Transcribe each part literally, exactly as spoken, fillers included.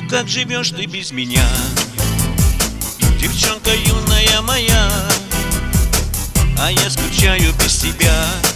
как живешь ты без меня, девчонка юная моя? А я скучаю без тебя,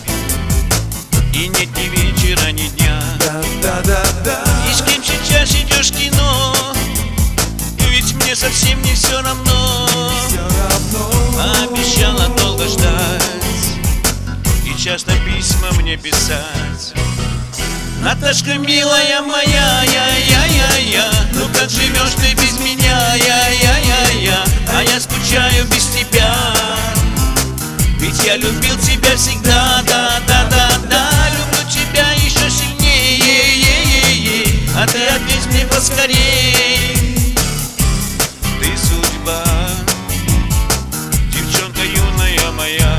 и нет ни вечера, ни дня. И с кем сейчас идешь в кино, ведь мне совсем не все равно. А обещала долго ждать и часто письма мне писать. Наташка, милая моя, я-я-я-я, ну как живешь ты без меня, я-я-я-я? А я скучаю без тебя, ведь я любил тебя всегда, да-да-да-да. Люблю тебя еще сильнее, е-е-е, а ты ответь мне поскорей. Ты судьба, девчонка юная моя.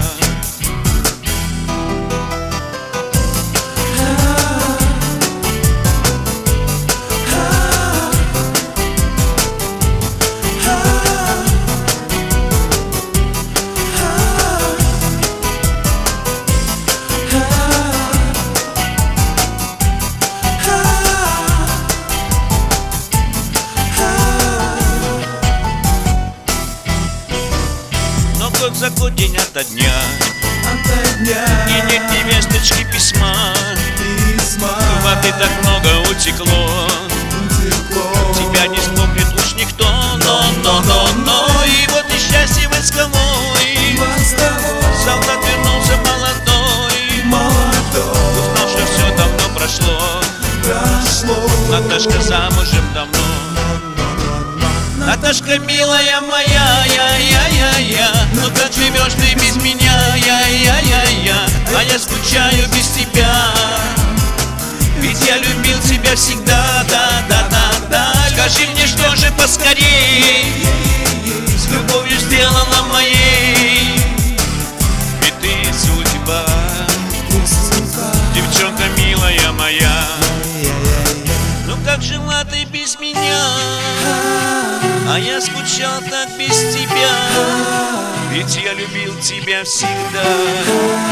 Год за год, день ото дня, ото дня. И нет ни весточки письма, письма. Воды так много утекло, утекло. Тебя не вспомнит уж никто, но, но, но, но. И вот несчастье войсковой, солдат вернулся молодой, молодой. Узнал, что все давно прошло, прошло. Наташка замужем давно. Наташка, милая моя, я-я-я-я, ну как живешь ты без меня, я-я-я-я? А я скучаю без тебя, ведь я любил тебя всегда, да-да-да-да. Скажи мне, что же поскорей с любовью сделала моей? Ведь ты судьба, девчонка милая моя. Ну как жила ты без меня, а я скучал так без тебя, ведь я любил тебя всегда.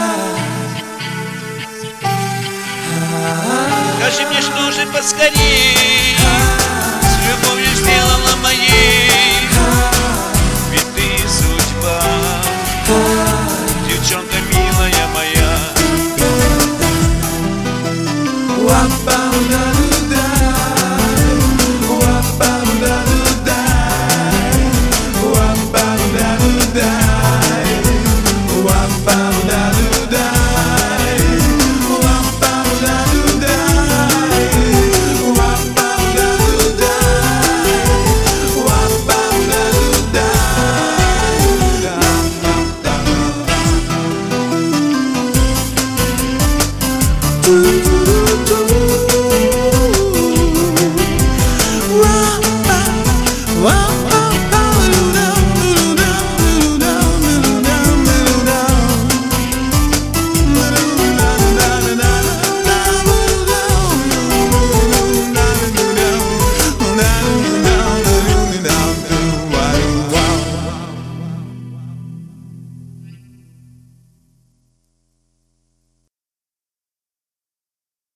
Скажи мне, что же поскорее